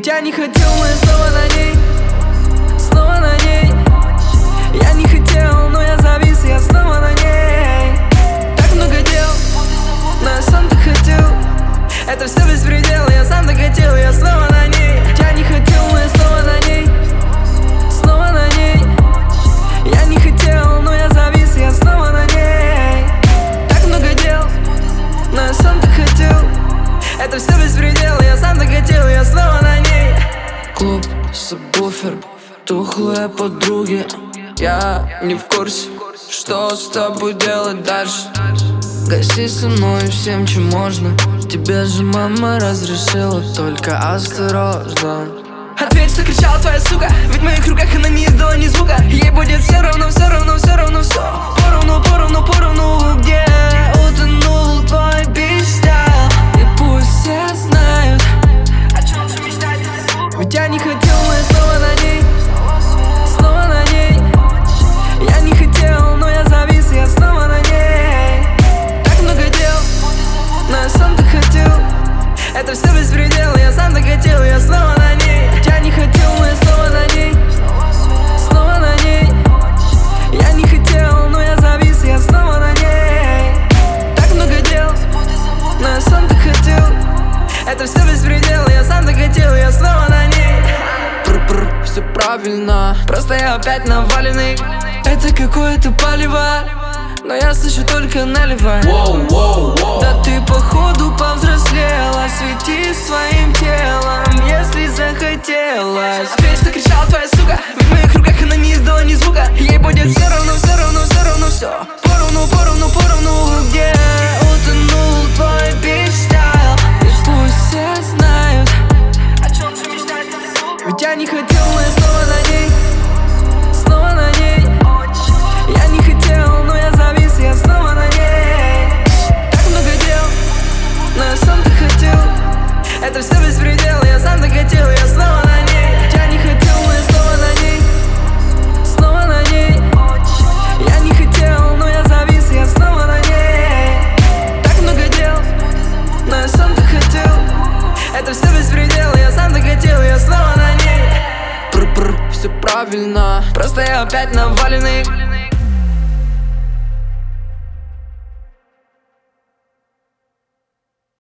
Ведь я не хотел, но я снова на ней, снова на ней. Я не хотел, но я завис, я снова на ней. Так много дел, но я сам так хотел. Это все беспредел, я сам так хотел, я снова на ней. Я не хотел, но я снова на ней, снова на ней. Я не хотел, но я завис, я снова на ней. Так много дел, но я сам так хотел. Это все беспредел, я сам так хотел, я снова на ней. Клуб, сабвуфер, тухлые подруги. Я не в курсе, что с тобой делать дальше. Гаси со мной всем, чем можно. Тебе же мама разрешила, только осторожно. Ответь, что кричала твоя сука, ведь в моих руках она не издала ни звука. Ей будет все равно, все равно, все равно, все поровну, поровну, поровну. Где утонул твой бич-стайл? И пусть все знают, о чем же мечтает эта сука. Ведь я не хотел, но я снова на ней, снова на ней. Я не хотел, но я завис, я снова на ней. Так много дел, но я сам так хотел. Это все беспредел, я сам так хотел, я снова на ней. Я не хотел, но я снова на ней, снова на ней. Я не хотел, но я завис, я снова на ней. Так много дел, но я сам так хотел. Это все беспредел, я сам так хотел, я снова на ней. Все правильно, просто я опять наваленный. Это какое-то палево, но я слышу только наливай. Да ты походу повзрослела, свети своим телом, если захотелось. Ответь, что кричала твоя сука, ведь в моих руках она не издала ни звука. Ей будет все равно, все равно, все равно, все поровну, поровну, поровну. Где утонул твой бич-стайл? И пусть все знают, о чем же мечтает эта сука. Ведь я не хотел, но я снова на ней, снова на ней. Я не хотел, но я завис, я снова на ней. Так много дел, но я сам так хотел. Это все беспредел, я сам так хотел, я снова на ней. Я не хотел, но я снова на ней, снова на ней. Я не хотел, но я завис, я снова на ней. Так много дел, но я сам так хотел. Это все беспредел, я сам так хотел, я снова на ней. Все правильно, просто я опять наваленный.